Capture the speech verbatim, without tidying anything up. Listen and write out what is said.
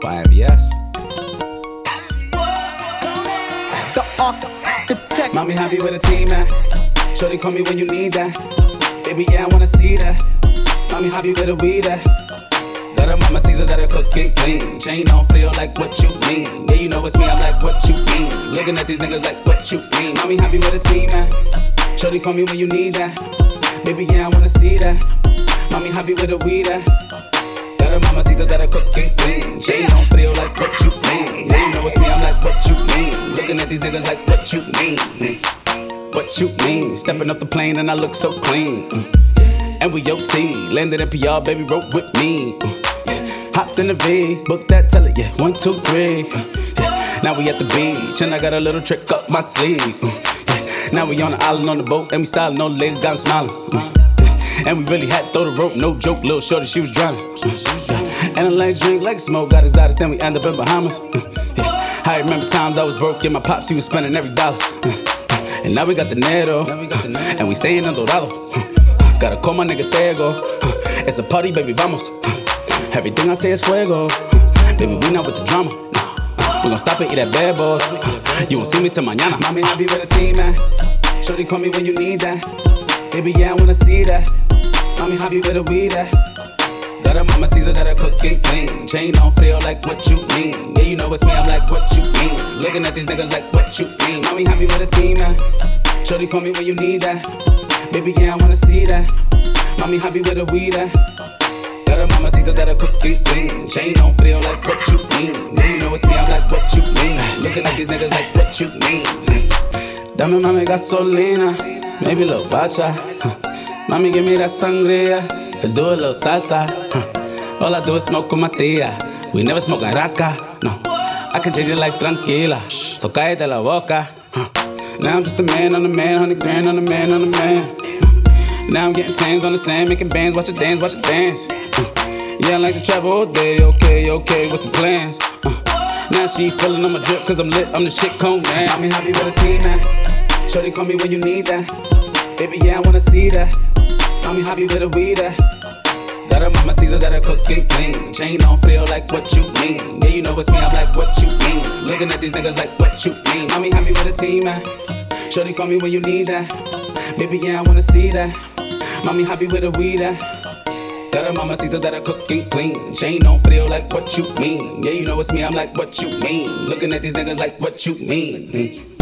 by M B S. Yes. The architect. Mommy happy with a team, man. Shorty call me when you need that. Baby, yeah, I wanna see that. Mommy happy with a weed that. Got a mama Caesar that I cook and clean. Chain on feel like what you mean. Yeah, you know it's me, I'm like what you mean. Looking at these niggas like what you mean. Mommy happy with a team, man. Shorty call me when you need that. Baby, yeah, I wanna see that. Mommy happy with a weed that. Got a mama Caesar that I cook and clean. Chain on feel like what you mean. Yeah, you know it's me, I'm like what you mean. Looking at these niggas like what you mean. What you mean? Stepping up the plane and I look so clean. And we O T, landed in P R, baby, wrote with me. Hopped in the V, booked that teller, yeah, one, two, three. Now we at the beach, and I got a little trick up my sleeve. Now we on the island on the boat, and we stylin', all the ladies got 'em smiling. And we really had to throw the rope, no joke, little shorty, she was drowning. And I like drink, like smoke, got his eyes, then we end up in Bahamas. I remember times I was broke, and my pops, he was spending every dollar. And now we got the Nero, and we stayin' in Dorado. Gotta call my nigga Tego. It's a party, baby, vamos. Everything I say is fuego. Baby, we not with the drama. We gon' stop and eat at Bad Balls. You won't see me till mañana. Mommy happy with a team, man. Shorty call me when you need that. Baby, yeah, I wanna see that. Mommy happy with a weed that. Got a mama Caesar that I cook and clean. Chain on feel like what you mean. Yeah, you know it's me, I'm like what you mean. Looking at these niggas like what you mean. Mommy happy with a team, man. Shorty call me when you need that. Baby, yeah, I wanna see that. Mommy happy with a weed that. Got a mama Caesar that I cook and clean. Chain on feel like what you mean. Yeah, you know it's me, I'm like what you mean. Looking at these niggas like what you mean. Dame mami gasolina, maybe a little bacha. Huh. Mami give me that sangria, let's do a little salsa. Huh. All I do is smoke con my tia. We never smoke a raca, no. I can change your life tranquila, so cállate la boca. Huh. Now I'm just a man on a man, hundred grand on a man on a man. Now I'm getting tans on the sand, making bands, watch it dance, watch it dance. Uh, yeah, I like to travel all day, okay, okay, what's the plans? Uh, now she feeling on my drip, cause I'm lit, I'm the shit cone, man. Mommy happy with a team, man. Shorty call me when you need that. Baby, yeah, I wanna see that. Mommy happy with a weed that. Got a mama Caesar that I cook and clean. Chain on feel like what you mean. Yeah, you know it's me, I'm like what you mean. Looking at these niggas like what you mean. Mommy happy with a team, man. Shorty call me when you need that. Baby, yeah, I wanna see that. Mommy happy with a weed that. Got a mama Caesar that I cook and clean. Chain on feel like what you mean. Yeah, you know it's me, I'm like what you mean. Looking at these niggas like what you mean.